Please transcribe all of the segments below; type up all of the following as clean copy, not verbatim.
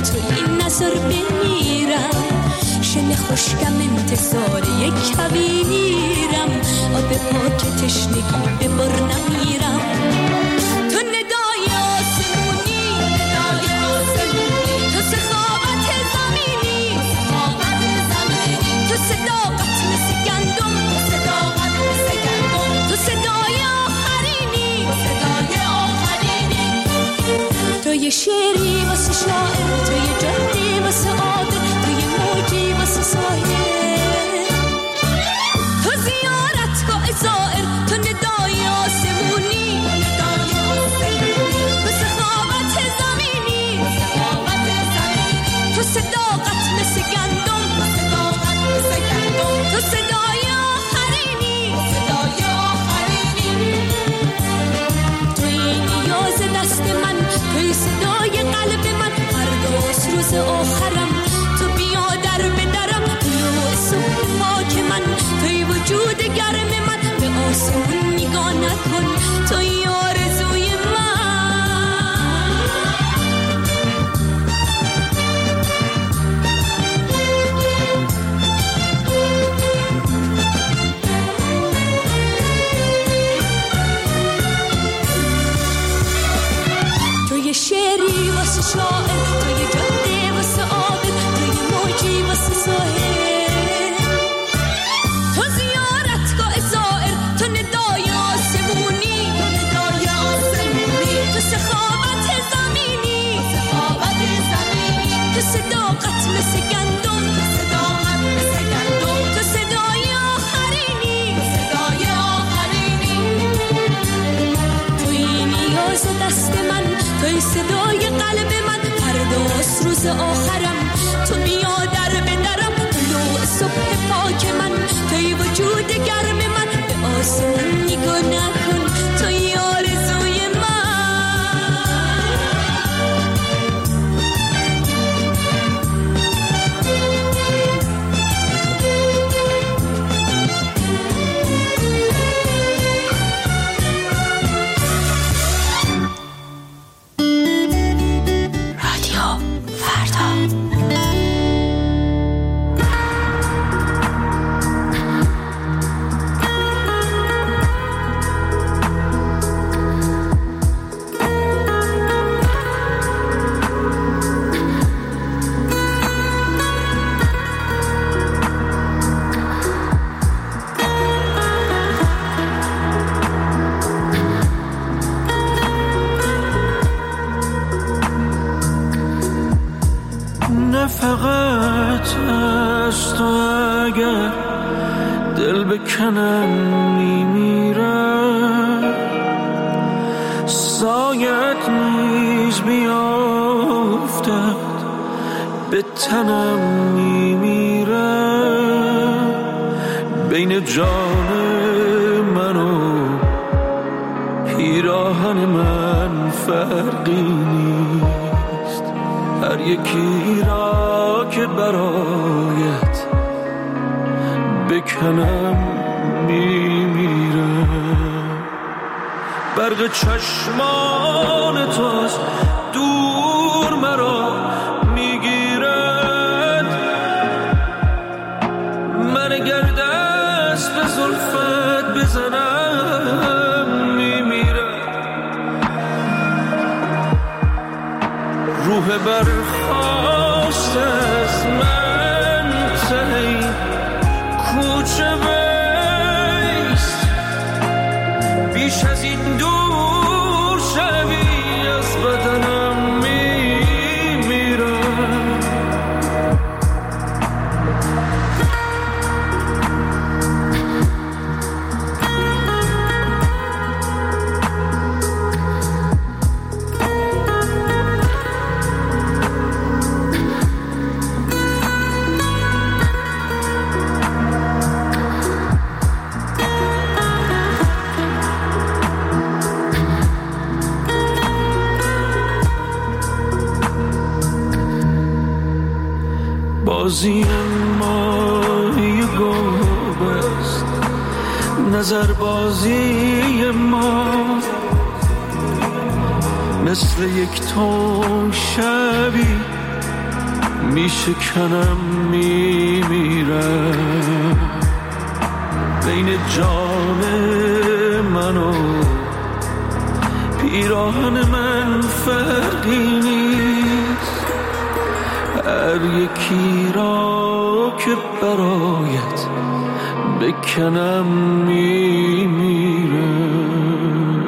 تو این نظر بمیرم، شل خوشگم انتظار یک کبیرم، آب پاک تشنگی به بر نمیرم. تو ندای آسمونی، تو سخاوت زمینی، تو صداقت مثل گندم، تو صدای آخرینی، تو یه شعری واسه شاعر، تو یه جدی واسه عابد، تو یه موجی واسه ساحل، تو زیارتگاه زائر، تو ندای آسمونی، تو سخاوت زمینی، تو صداقت مثل گندم، تو صدای آخرینی، توی نیاز دست من، توی صدای قلب من، فرداست روز آخرم، تو بیا در به درم، طلوع صبح پاک من، توی وجود گرم من، به آسمون نگاه نکن، توی آرزوی توی شعری واسه شاعر، توی جاده واسه عابد، توی موجی واسه ساحل، تو زیارتگاه زائر، تو ندای آسمونی، تو سخاوت زمینی، تو صداقت مثل گندم، تو صدای آخرینی، توی نیاز دست من، توی صدای قلب من، فرداست روز آخرم، تو بیا در به درم، طلوع صبح پاک من، توی وجود گرم من، به آسمون نگاه نکن، توی آرزوی فقط از تو اگر دل بکنم میمیرم، سایت نیز بیافتد به تنم میمیرم، بین جان من و پیراهن من فرقی نیست، هر یکی را که برایت بکنم میمیرم. برق چشمان توست دور مرا میگیرد، من اگر دست به زلفت بزنم میمیرم. روح برخواست از من ته کوچه بیست، بیش از این دور شوی از بدنم میمیرم. بازی ماهی گوب است، نظر بازی ما مثل یک تو شبی میشکنم میمیرم بین جان من و پیراهن من فرقی نیست هر یکی را که برایت بکنم میمیرم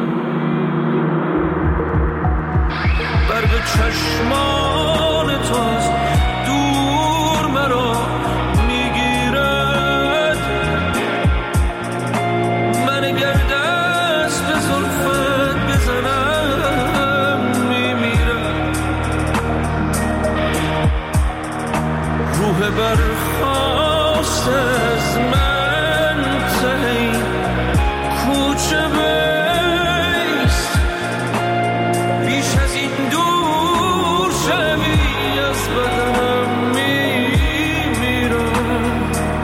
برق چشمان تو از دور مرا میگیرد من اگر دست به زلفت بزنم میمیرم روح برخواست از من تهی کوچه بیست بیش از این دور شوی از بدنم میمیرم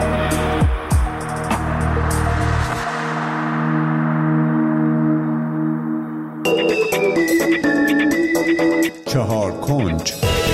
چهار کنج.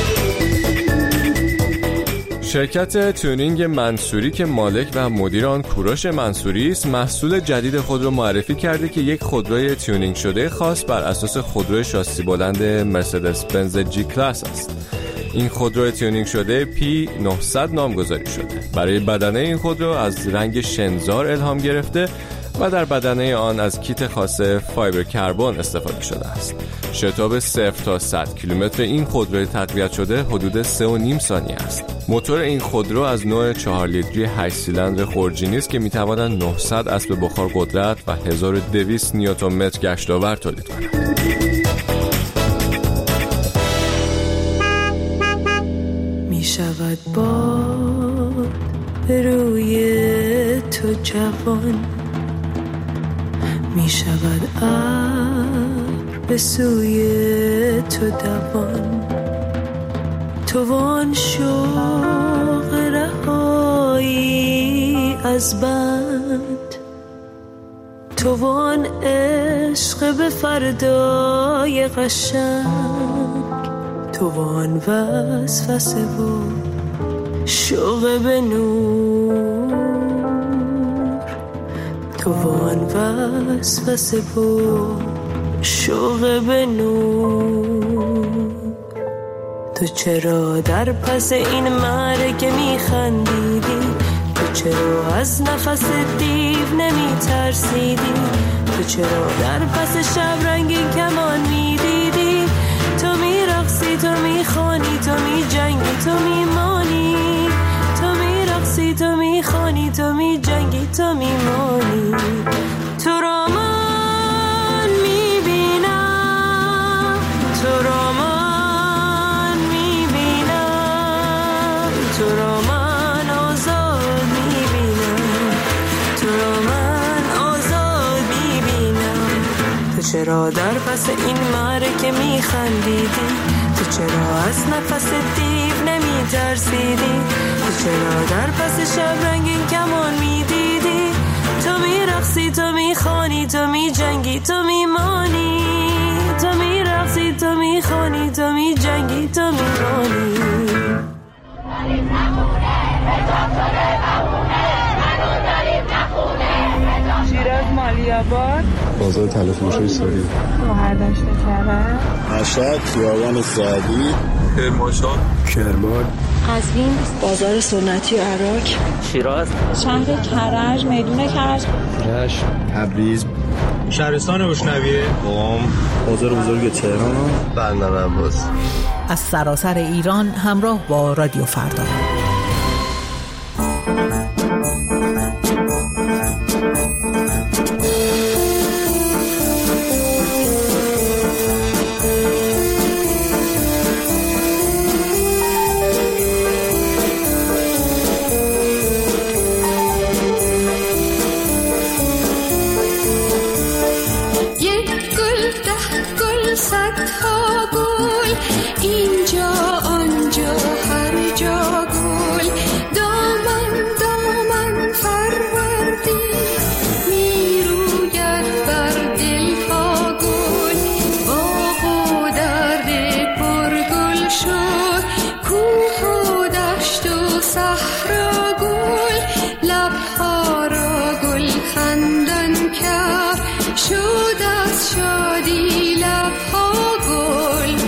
شرکت تیونینگ منصوری که مالک و مدیر آن کوروش منصوری است، محصول جدید خود را معرفی کرده که یک خودروی تیونینگ شده خاص بر اساس خودروی شاسی بلند مرسدس بنز جی کلاس است. این خودرو تیونینگ شده P900 نامگذاری شده. برای بدنه این خودرو از رنگ شنزار الهام گرفته و در بدنه آن از کیت خاص فایبر کربن استفاده شده است. شتاب 0 تا 100 کیلومتر این خودرو تقویت شده حدود 3.5 ثانیه است. موتور این خودرو از نوع 4 لیتری 8 سیلندر خورجینی است که میتواند 900 اسب بخار قدرت و 1200 نیوتن متر گشتاور تولید کند. میشود باد روی تو جوان، میشود ابر به سوی تو دوان، تو وان شوق رهایی از بند، تو وان عشق به فردای قشنگ، تو وان وسوسه و شوق به نور، تو وان وسوسه و شوق به نور. تو چرا در پس این مرگ میخندیدی؟ تو چرا از نفس دیو نمیترسیدی؟ تو چرا در پس شب رنگین کمان میدیدی؟ تو میرقصی، تو میخوانی، تو میجنگی، تو میمانی، تو میرقصی، تو میخوانی، تو میجنگی، تو میمانی. تو را من میبینم، تو را من میبینم، تو را من آزاد میبینم، تو را من آزاد میبینم. تو چرا در پس این مرگ میخندیدی؟ تو چرا از نفس دیو نمیترسیدی؟ تو چرا در پس شب رنگین کمان میدیدی؟ تو میرقصی، تو میخوانی، تو میجنگی، تو میمانی، تو میرقصی، تو میخوانی، تو میجنگی، تو میمانی. شیراز مالیاباد، بازار تلفروشی ساری، گوهر داشته کرد، مشهد، خیابان سعدی، کرمانشاه، کرمان، قزوین، بازار سنتی عراق، شیراز، شهر کرج، میدون کرج، رشت، تبریز، شهرستان بشنویه، قم، بازار بزرگ تهران، بندر عباس. از سراسر ایران همراه با رادیو فردا. صدها گل اینجا آنجا هر جا گل شد از شادی لبها گل.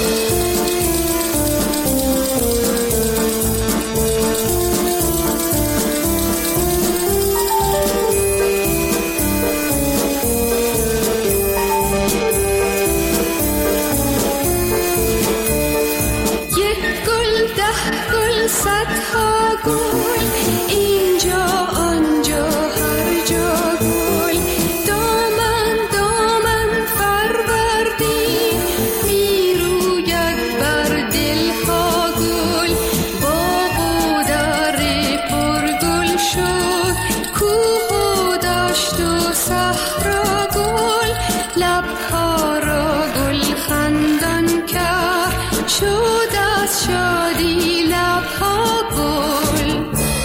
یک گل 10 گل 100 ها گل، اینجا آنجا هر جا گل. دامن دامن فروردی میروید بر دلها گل. باغ و در پر گل شد، کوه و دشت و صحرا گل. لبها را گل خندان کرد، شد از شادی لبها گل.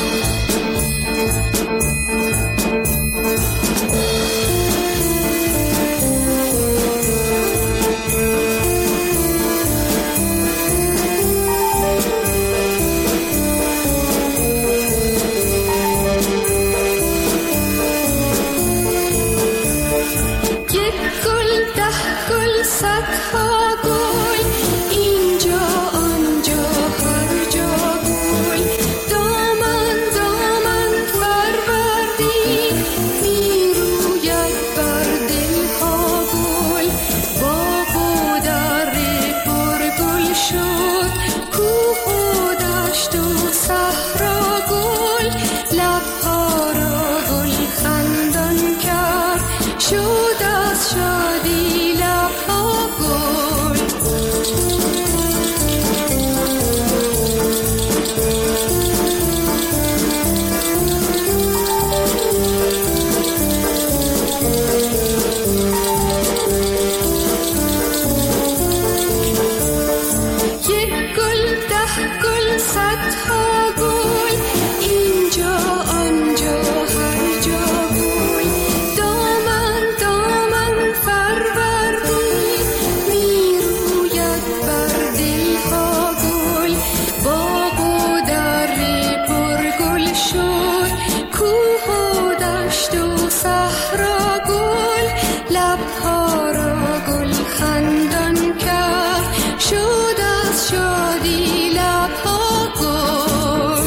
یک گل 10 گل 100 ها گل، اینجا آنجا هر جا گل. دامن دامن فروردی میروید بر دلها گل. باغ و در پر گل شد، کوه و دشت و صحرا گل. لبها را گل خندان کرد، شد از شادی لبها گل. یک گل 10 گل 100 ها گل، اینجا آنجا هر جا گل. دامن دامن فروردی میروید بر دلها گل. باغ و در پر گل شد، کوه و دشت و صحرا گل. لبها را گل خندان کرد، شد از شادی لبها گل.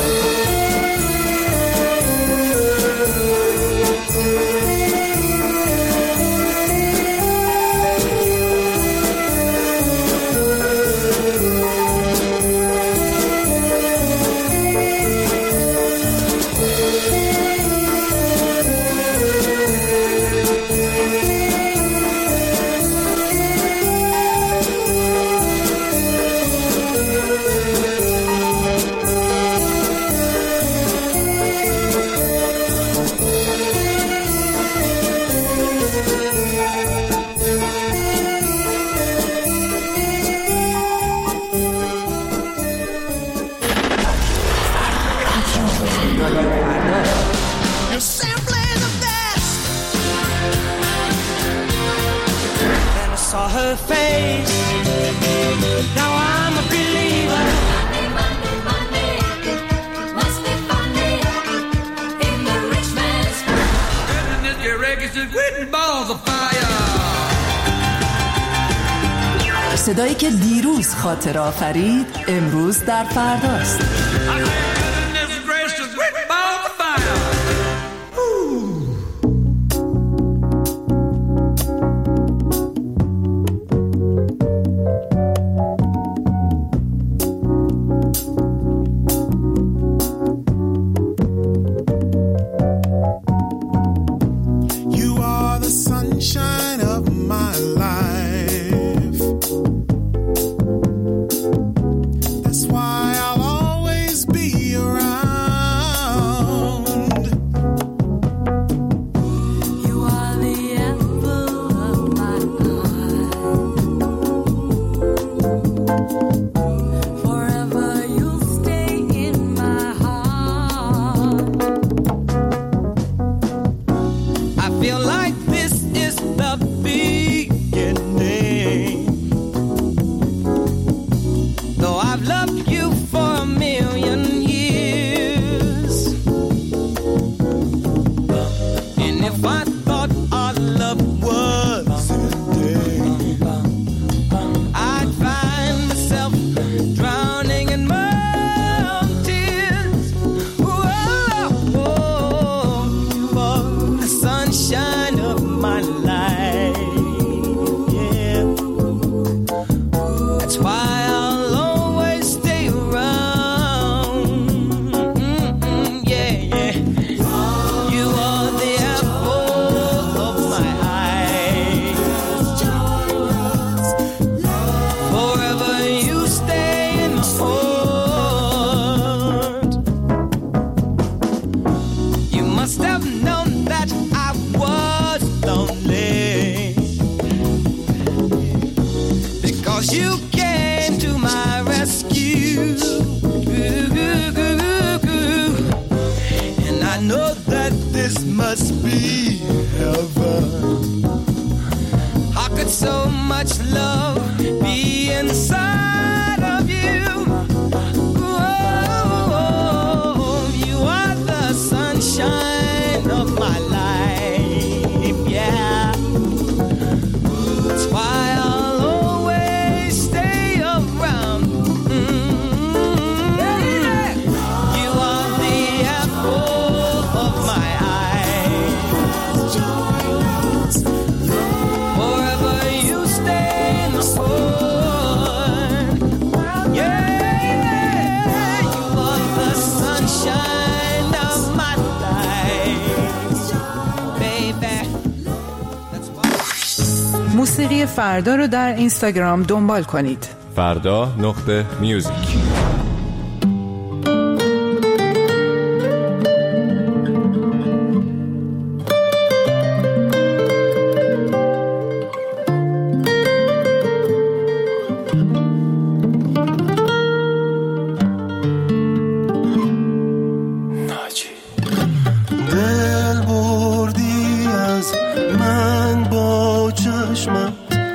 You're simply the best. Then I saw her face. Now I'm a believer. Monday, Monday, must be funny in the rich man's Goodness, your records is written balls of fire. صدایی که دیروز خاطر آفرید امروز در فرداست. Goodness gracious, written balls of fire. You are the sunshine of my life. That's why I'll always be around. You are the apple of my eye. Forever you'll stay in my heart. I feel like this is the beginning. Though I've loved you for a million years, and if I thought our love was so much love be inside of you. Oh, you are the sunshine of my life, yeah. That's why I'll always stay around. You are the apple of my eye. Forever you stay the sun. Yeah, you are the sunshine of my life, baby. موسیقی فردا رو در اینستاگرام دنبال کنید. فردا.music. دل بردی از من با چشمت،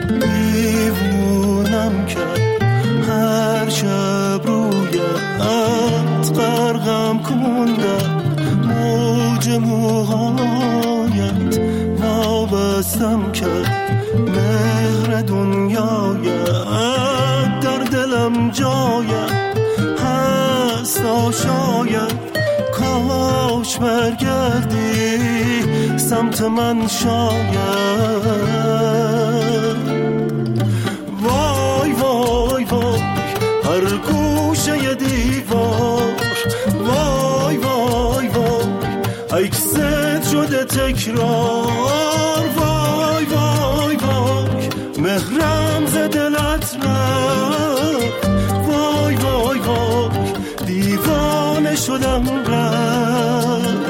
دیوونم کرد هر شب رویت غرقم کندم، موج موهایت وابستم کرد، مهر دنیایت در دلم جایت هست، شاید کاش برگردی سمت من شاید. وای وای وای هر گوشه دیوار، وای وای وای عکست شده تکرار، وای وای وای مهرم ز دلت رفت، وای وای وای دیوانه شدم رفت.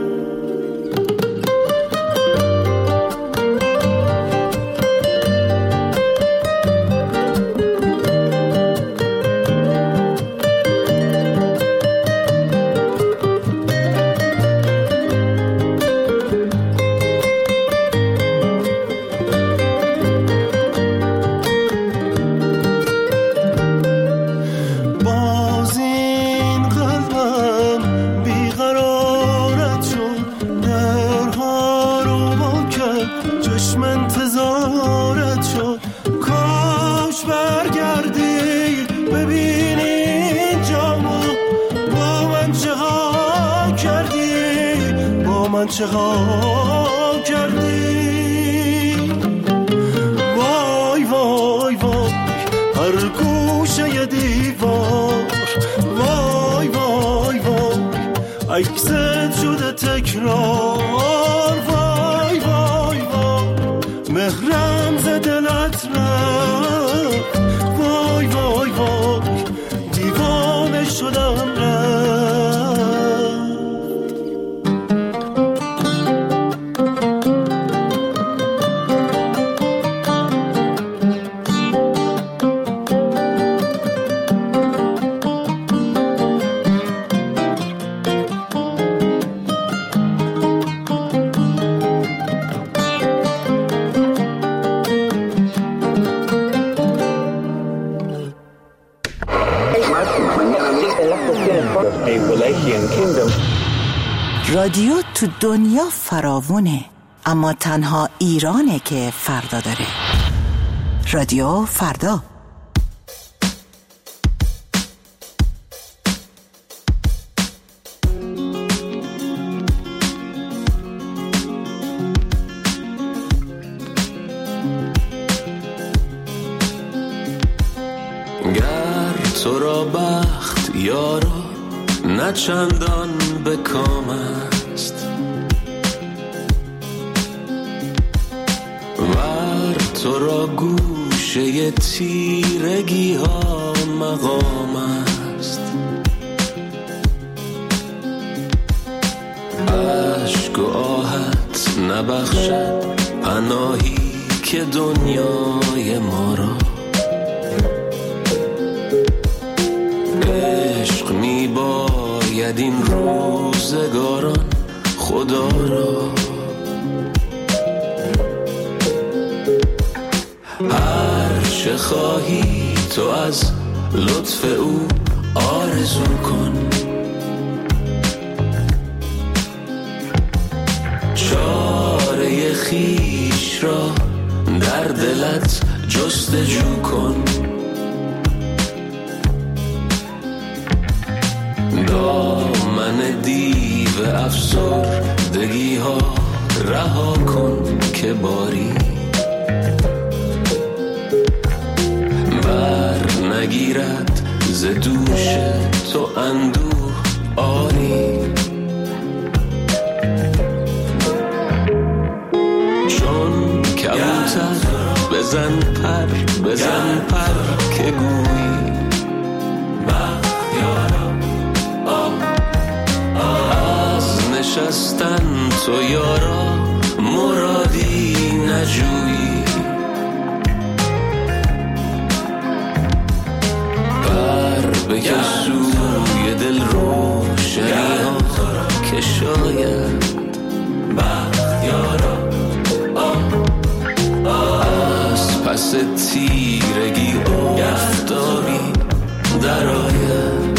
چه ها کردی؟ وای وای وای هر گوشه دیوار، وای وای وای عکست شده تکرار، وای وای وای مهرم ز دلت رفت، وای وای وای دیوانه شدم رفت. رادیو تو دنیا فراوونه، اما تنها ایرانه که فردا داره. رادیو فردا. گر تو را بخت یارا نه چندان به کام است، ور تو را گوشه تیرگی ها مقام است، عشق و آهت نبخشد پناهی که دنیای ما را، عشق می باید این روزگاران خدا را. چه خواهی تو از لطف او آرزو کن. چاره خویش را در دلت جستجو کن. دامن دیو افسردگی ها رها کن که باری بر نگیرد ز دوش تو اندوه آری. چون کبوتر بزن پر که گویی از نشستن تو یارا مرادی نجویی. پر بکش سوی دل روشنی ها که شاید بختیارا از پس تیرگی آفتابی در آید.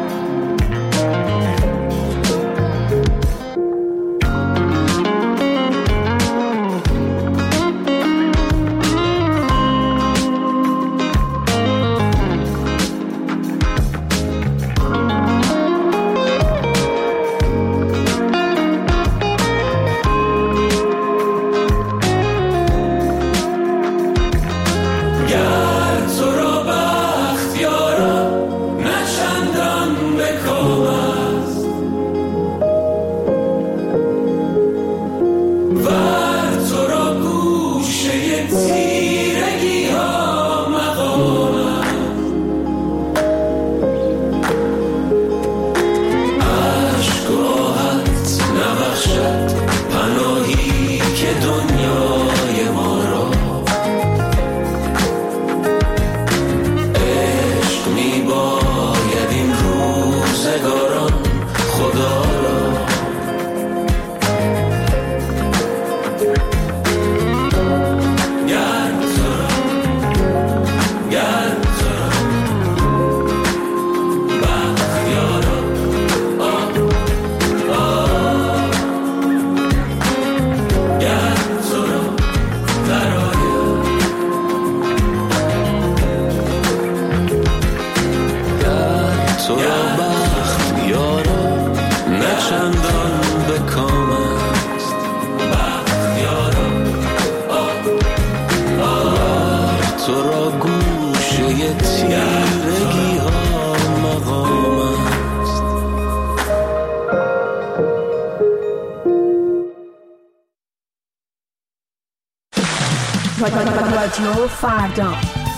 رادیو فردا.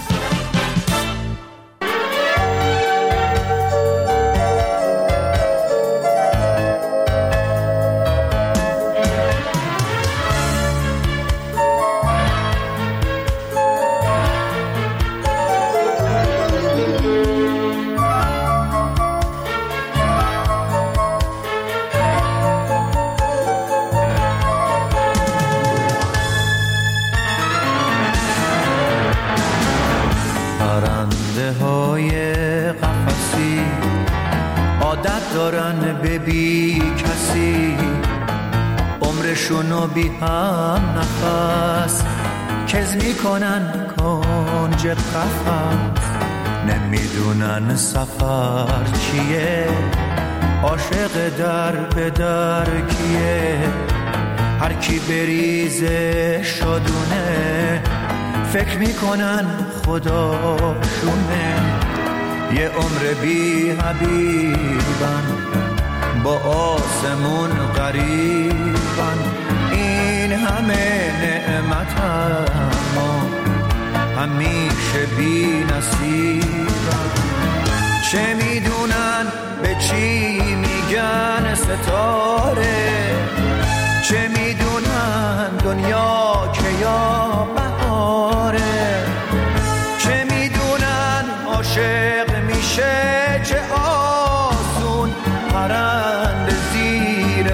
بی کسی عمرشونو بی هم نفس کز میکنن کنج قفس. نمیدونن سفر چیه، عاشق در به در کیه. هر کی بریزه شدونه فکر میکنن خداشونه. یه عمر بی حبیبن با آسمون قریبن. این همه نعمت اما همیشه بی نصیبن. چه میدونن به چی میگن ستاره، چه میدونن دنیا که یا بهاره. چه میدونن عاشق میشه چه آسون پرنده زیر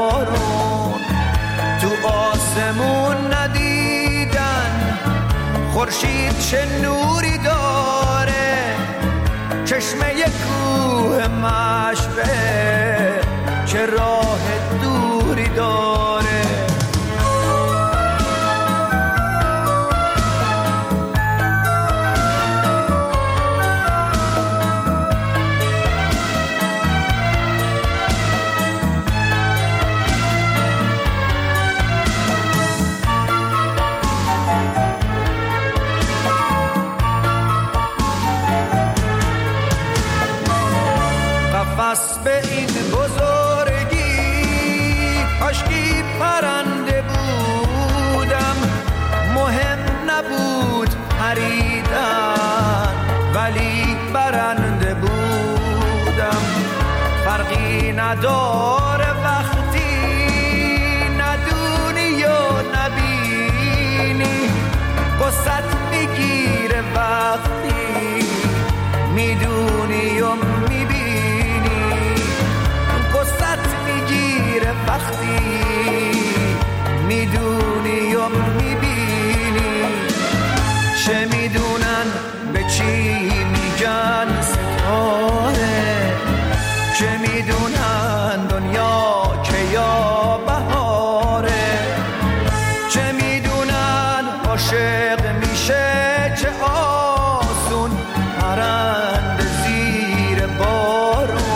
بارون. تو آسمون ندیدن خورشید چه نوری داره، چشمه کوه مشبه چه راه دوری داره. قفس به این بزرگی کاشکی پرنده بودم، مهم نبود پریدن ولی برنده بودم. فرقی نداره وقتی ندونی یا نبینی، قصت میگیره وقتی میدونی و وقتی میدونی و میبینی. چه میدونن به چی میگن ستاره، چه میدونن دنیا که یا بهاره، چه میدونن عاشق میشه چه آسون پرنده زیر بارون.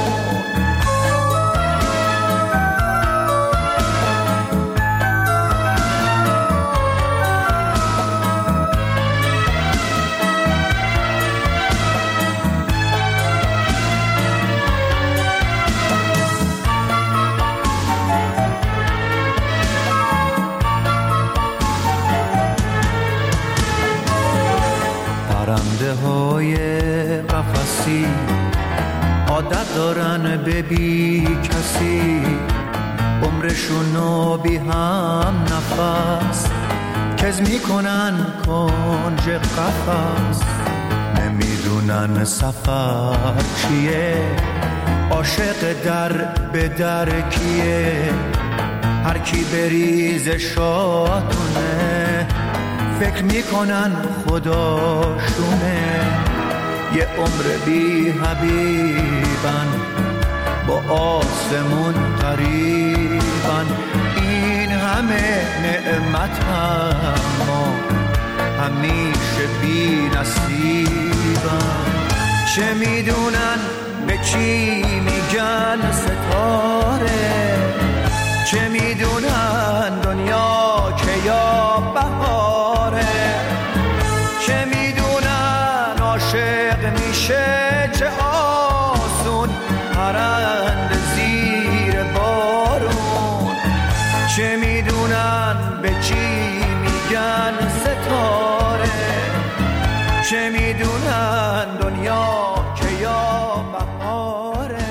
پرنده های قفسی عادت دارن به بی کسی، عمرشونو بی هم نفس کز میکنن کنج قفس. نمیدونن سفر چیه، عاشق در به در کیه، هر کی بریز شاتونه فکر میکنن خداشونه. یه عمر بی حبیبن با آسمون قریبن، این همه نعمت اما همیشه بی نصیبن. چه میدونن به چی میگن ستاره، چه میدونن دنیا که یا بهاره، چه میدونن عاشق میشه چه آسون پرنده زیر بارون. چه میدونن به چی میگن ستاره، چه میدونن دنیا که یا بهاره.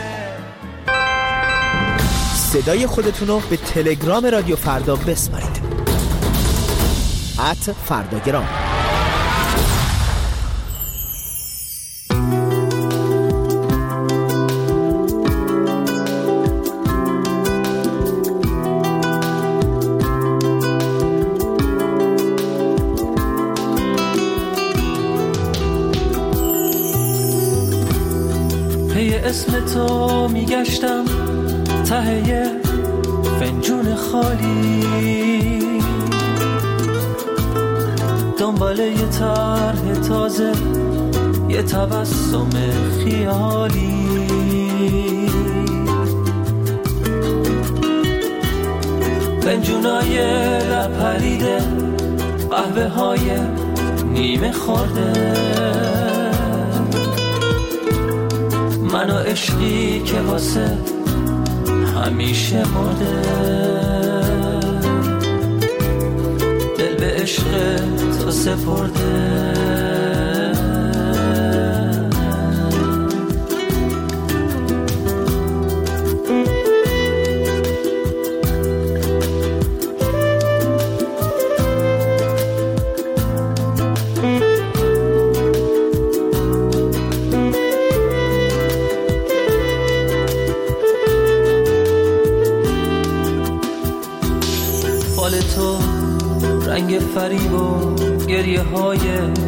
صدای خودتونو به تلگرام رادیو فردا بسپارید. @فرداگرام. پی اسم تو میگشتم ته فنجون خالی، دنبال یه طرح تازه یه تبسم خیالی. فنجونای لپریده، قهوه های نیمه خورده، من و عشقی که واسه همیشه مرده. دل به عشق تو سپرده، فریب و گریه های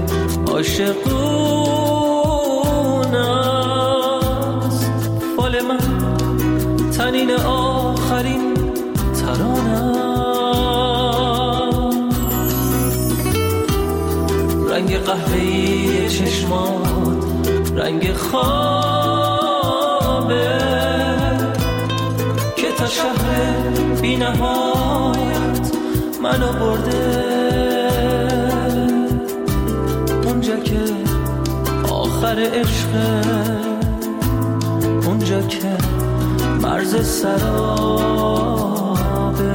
عاشقون است. فال من تنین آخرین ترانه، رنگ قهوه‌ای چشمات رنگ خوابه که تا شهر بی نهایت منو برده. اونجا که آخر عشقه، اونجا که مرز سرابه.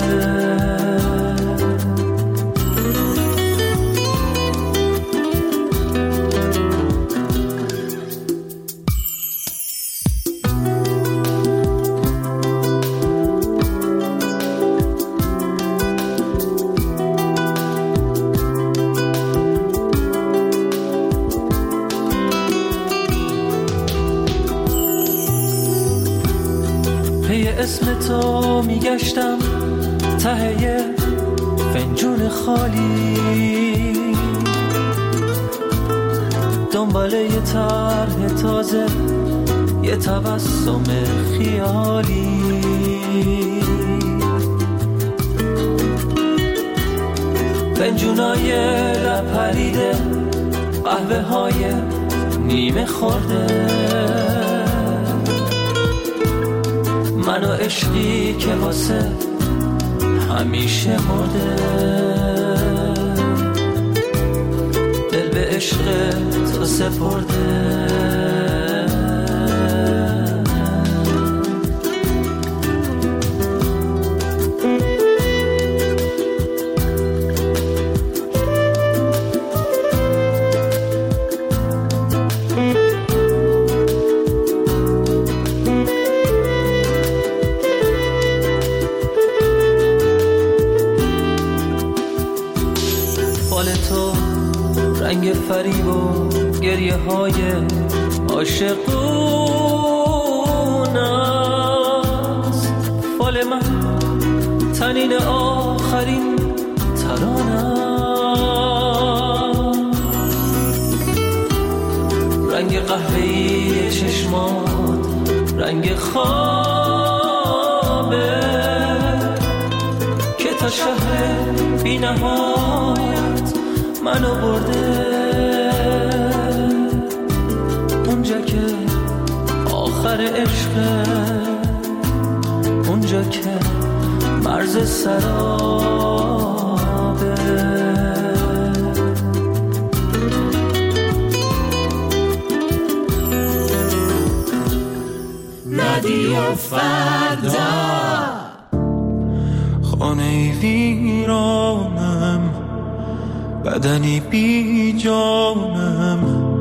اسم تو میگشتم ته فنجون خالی، دنبال یه طرح تازه، یه تبسم خیالی. فنجونای لپریده، قهوه های نیمه خورده، منو عشقی که واسه همیشه مرده. دل به عشق تو سپرده. رنگ فریب و گریه های عاشقون است. فال من تنین آخرین ترانه، رنگ قهوه‌ای چشمات رنگ خوابه که تا شهر بی نهایت منو برده. اونجا که آخر عشقه، اونجا که مرز سرابه. رادیو فردا. خانه ویرانم، بدنی بی جانم،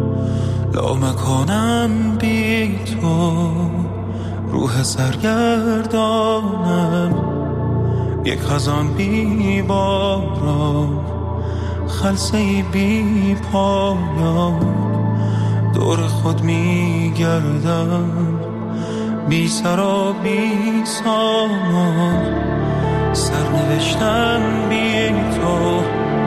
لامکانم بی تو، روح سرگردانم، یک خزان بی باران، خلسه‌ای بی پایان، دور خود می گردم، بی سر و بی سامان، سرنوشتم بی تو،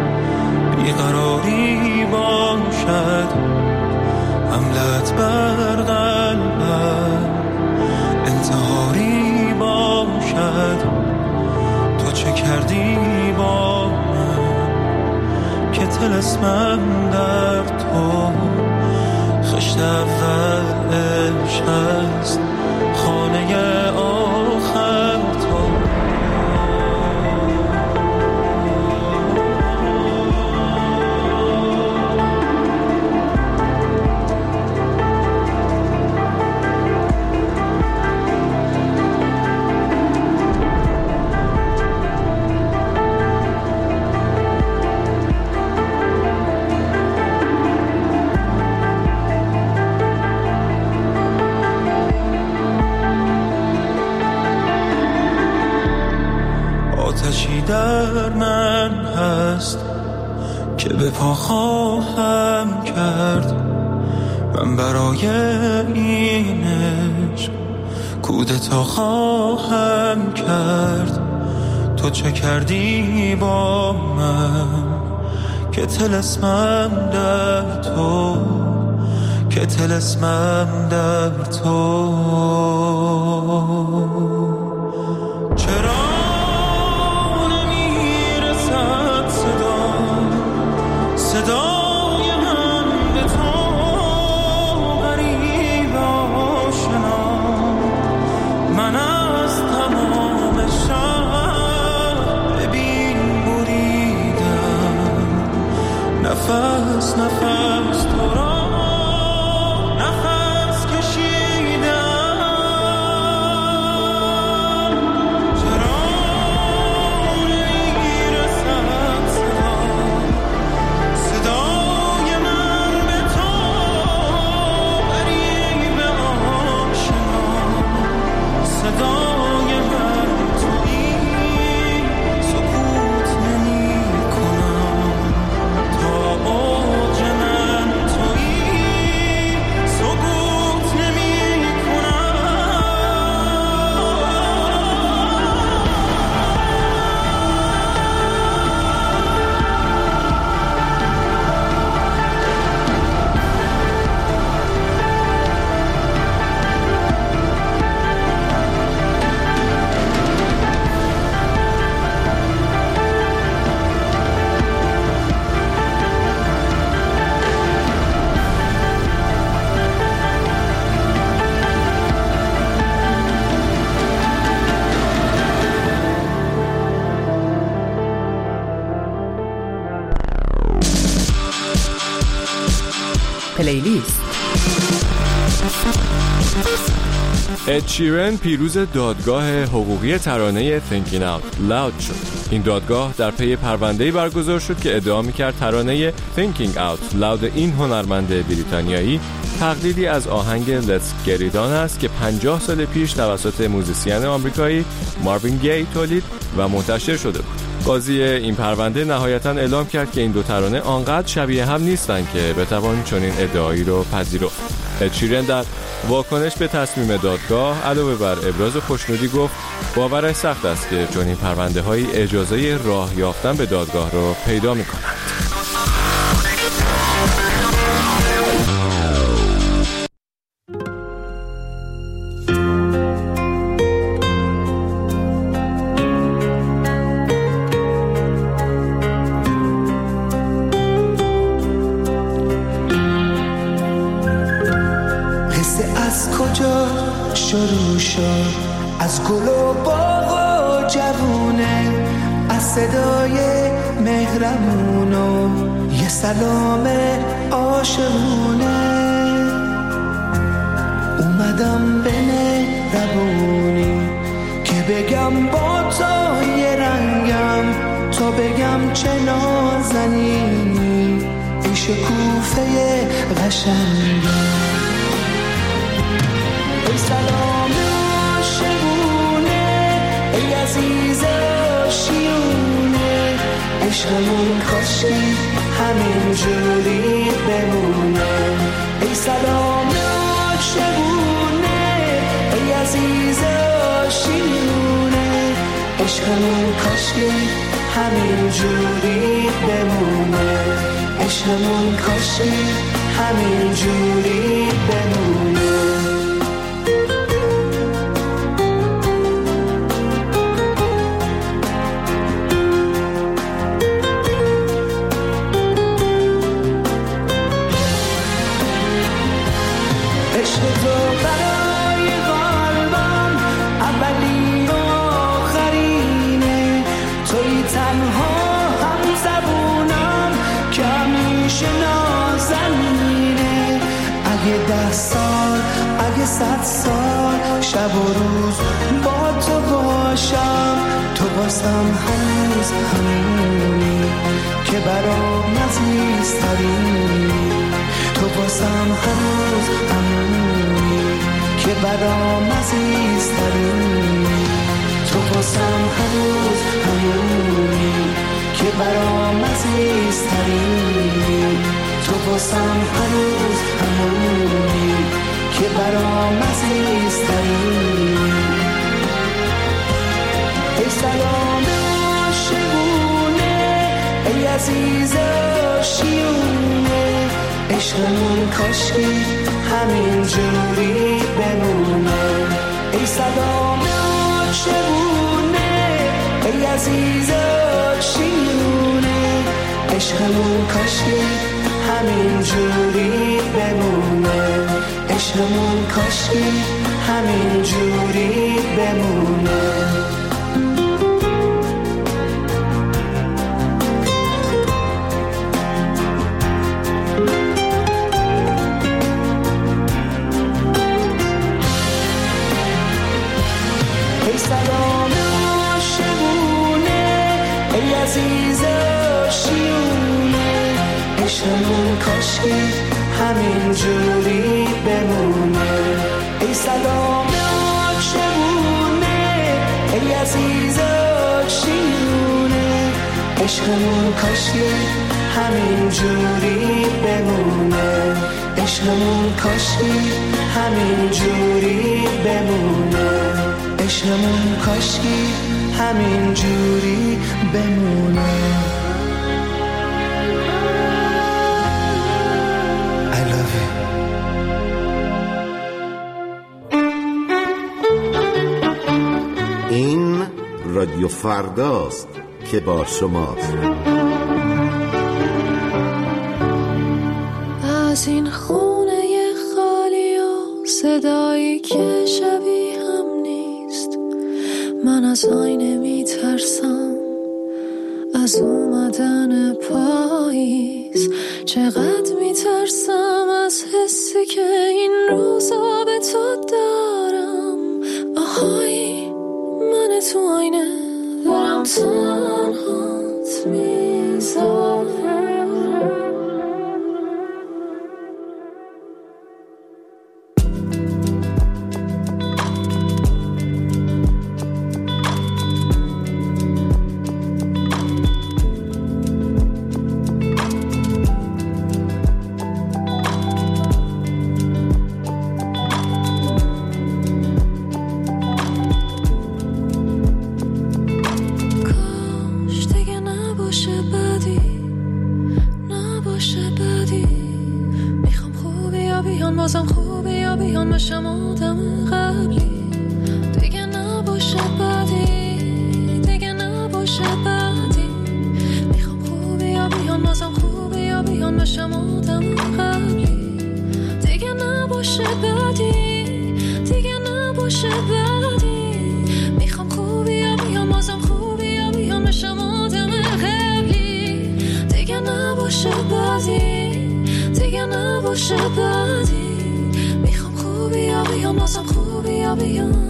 بیقراری باشد حملت بر قلبم، انتحاری باشد تو چه کردی با من، که طلسمم در تو، خشت اول عشق است، خانه آخر تو. آتشی در من هست که به پا خواهم کرد، من برای این عشق کودتا خواهم کرد. تو چه کردی با من که طلسمم در تو، که طلسمم در تو. چرا نمیرسد صدای من به تو، غریب آشنا. من از تمام شهر ببین بریدم، نفس نفس تو را نفس کشیدم. چرا نمیرسد صدای من به تو، غریب آشنا. صدای من تویی، سکوت نمی کنم تا اوج من تویی، سکوت نمی پلیلیست. اد شیرن پیروز دادگاه حقوقی ترانه Thinking Out Loud شد. این دادگاه در پی پرونده‌ای برگزار شد که ادعا می‌کرد ترانه Thinking Out Loud این هنرمند بریتانیایی تقلیدی از آهنگ Let's Get It On است که 50 سال پیش توسط موزیسین آمریکایی ماروین گی تولید و منتشر شده بود. قاضی این پرونده نهایتاً اعلام کرد که این دو ترانه آنقدر شبیه هم نیستند که بتوان چنین ادعایی رو پذیرفت. اد شیرن در واکنش به تصمیم دادگاه علاوه بر ابراز خوشنودی گفت باورش سخت است که چنین پرونده‌هایی اجازه راه یافتن به دادگاه رو پیدا می‌کنند. شروع شد از گل و باغ و جوونه، از صدای مهرمون و یه سلام عاشقونه. اومدم به مهربونی که بگم با تو یه رنگم، تا بگم چه نازنینی ای شکوفه قشنگم. ای سلام عاشقونه، ای عزیز آشیونه، عشقمون کاشکی همین جوری بمونه. ای سلام عاشقونه، ای عزیز آشیونه، عشقمون کاشکی همین جوری بمونه. عشقمون کاشکی همین جوری بمونه. اگه 10 سال، اگه 100 سال شب و روز با تو باشم، تو واسم هنوز همونی که برام عزیزترینی. تو واسم هنوز همونی که برام عزیزترینی. تو واسم هنوز همونی که برام عزیزترینی. تو واسم هنوز همونی که برام عزیزترینی. ای سلام عاشقونه، ای عزیز آشیونه عشقمون کاشکی همین جوری بمونه ای صدام عاشقونه ای عزیز آشیونه عشقمون کاشکی همین جوری بمونه عشقمون کاشکی همین جوری بمونه ای سلام عاشقونه ای عزیز آشیونه عشقمون کاشکی همین جوری بمونه ای سلام عاشقونه ای عزیز آشیونه عشقمون کاشکی همین جوری بمونه عشقمون کاشکی همین جوری بمونه عشقمون کاشکی همین جوری بمونه I love you. این رادیو فرداست که با شماست. از این خونه خالی و صدایی که شبیه هم نیست من از آینه میترسم از اومدن پاییز چقدر میترسم از حسی که این روزا به تو دارم آهای من تو آینه دارم تنهات میذارم بازم خوبه یا بیان بشم آدم قبلی دیگه نباشه بدی دیگه نباشه بدی میخوام خوبه یا بیان بازم خوبه یا بیان بشم آدم قبلی دیگه نباشه بدی دیگه نباشه بدی میخوام خوبه یا بیان بازم خوبه یا بیان بشم آدم قبلی دیگه نباشه بدی دیگه نباشه بدی میخوام خوبی یا بیان بازم خوبی یا بیان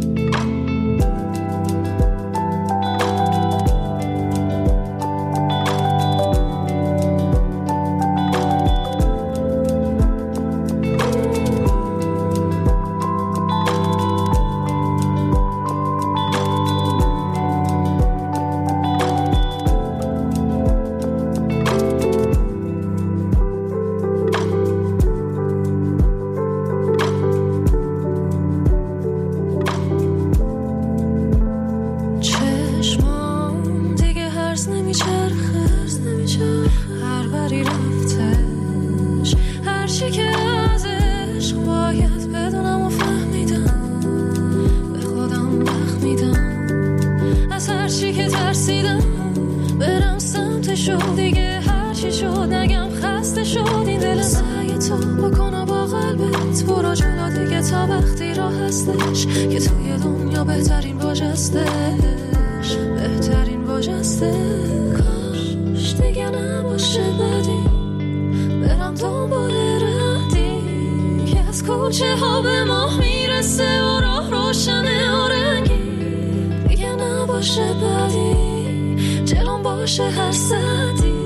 که توی دنیا بهترین واژه‌ستش بهترین واژه‌ستش کاش دیگه نباشه بدی برم دنبال ردی که از کوچه ها به ماه میرسه و راه روشنه و رنگی دیگه نباشه بدی جلوم باشه هر سدی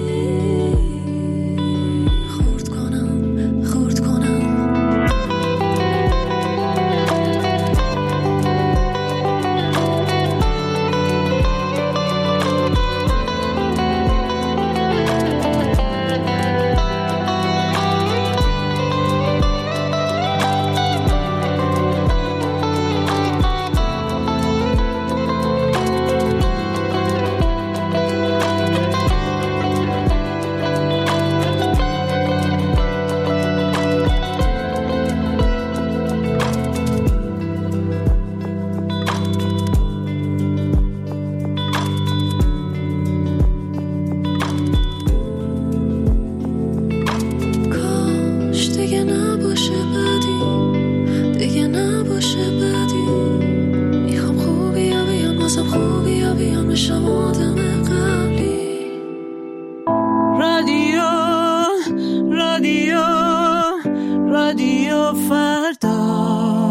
دیگه نباشه بدی، دیگه نباشه بدی. میخوام خوبی یا بیان، بازم خوبی یا بیان، بشم آدم قبلی. رادیو رادیو رادیو فردا.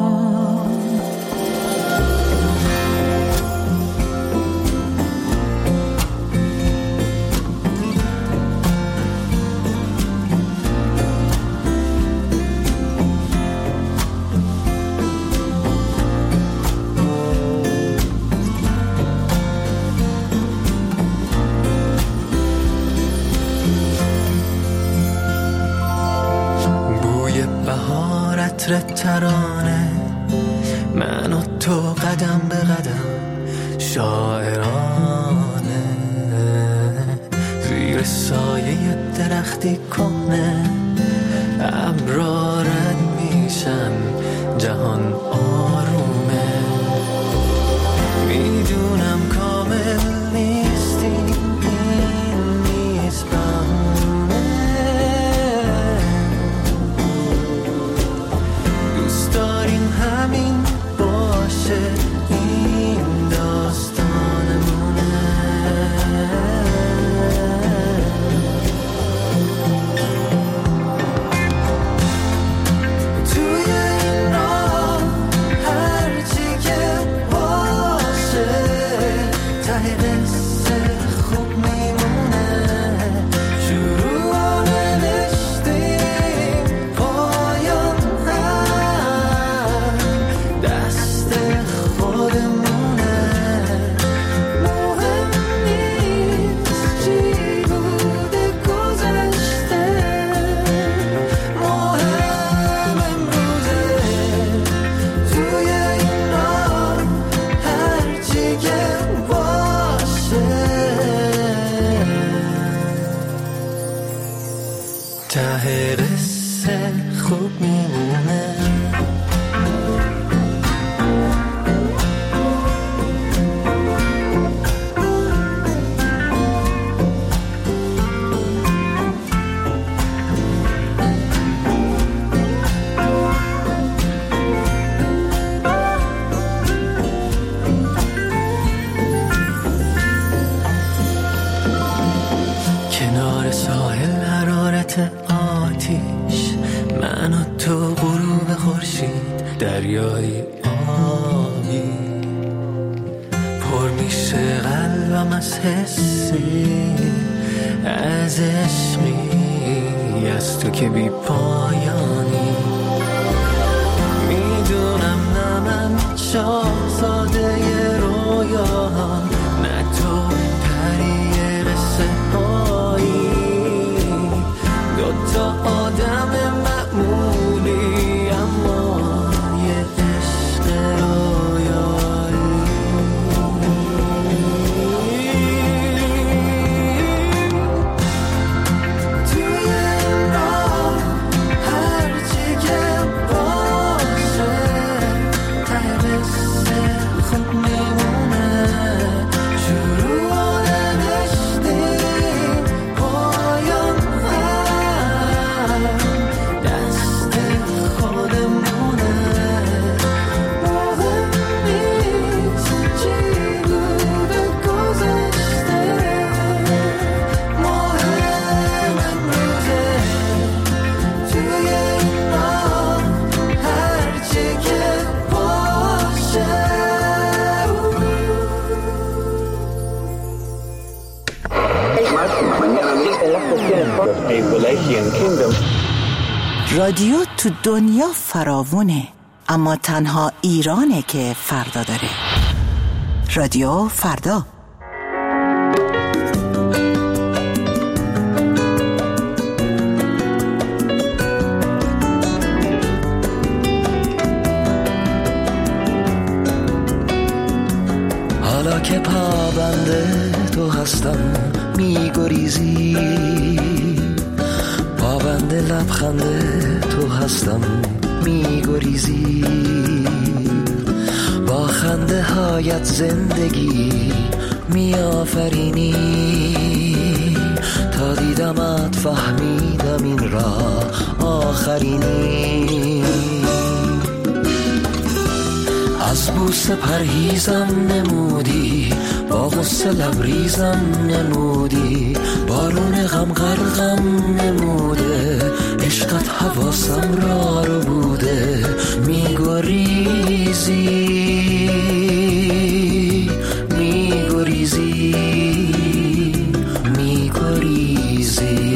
ترانه من و تو قدم به قدم شاعرانه زیر سایه درختی کنه ابرا رد میشن جهان آرومه میدونم کامل نیستی این نیست بهونه دوست داریم همین باشه این داستانمونه توی این راه هرچی که باشه ته قصه خوب میمونه شروع نوشتیم پایان هم دست خودمونه مهم نیست چی بوده گذشته مهم امروزه توی این راه هرچی که باشه ته قصه خوب میمونه کنار ساحل حرارت آتیش من و تو غروب خورشید دریای آبی پر میشه قلبم از حسی از عشقی از تو که بی پایانی میدونم نه من شاهزاده رویاهم نه تو پری قصه هایی دوتا آدم معمولی اما یه عشق رویایی توی این راه هرچی که باشه ته قصه خوب میمونه شروع نوشتیم پایان هم دست خودمونه مهم نیست چی بوده گذشته مهم امروزه توی این راه هرچی که باشه رادیو تو دنیا فراوونه اما تنها ایرانه که فردا داره. رادیو فردا. حالا که پابنده تو هستم میگریزی پابنده لبخنده تو هستم میگریزی با خنده هایت زندگی میآفرینی تا دیدمت فهمیدم این راه آخرینی. از بوسه پرهیزم نمودی، با غصه لبریزم نمودی، بارون غم غرقم نموده، عشقت حواسم را رو بوده، میگریزی میگریزی میگریزی.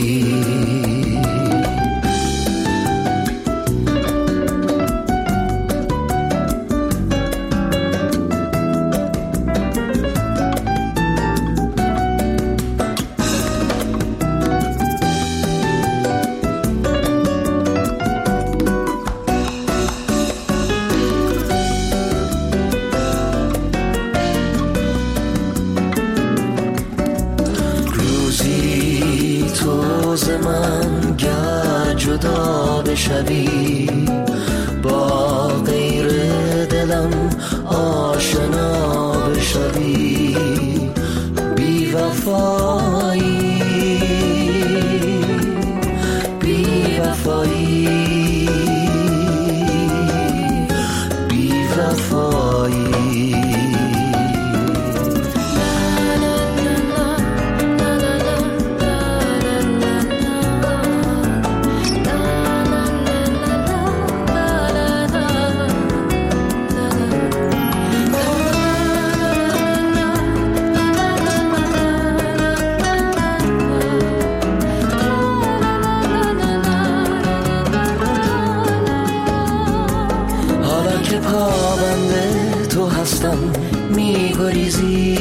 شبی با غیر دلم آشنا بشوی، بی وفایی بی وفایی بی وفایی. میگریزی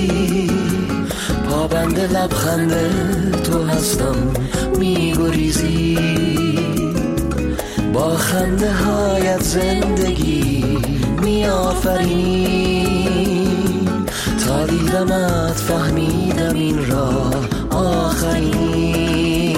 پابند لبخند تو هستم، میگریزی با خنده هایت زندگی میآفرینی. تا دیدمت فهمیدم این راه آخرینی.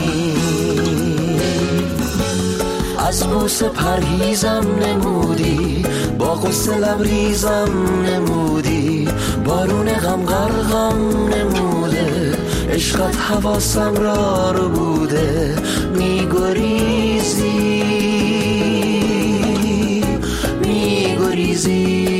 از بوسه پرهیزم نمودی، با غصه لبریزم نمودی، بارون غم غرقم نموده، عشقت حواسم را رو بوده، میگریزی میگریزی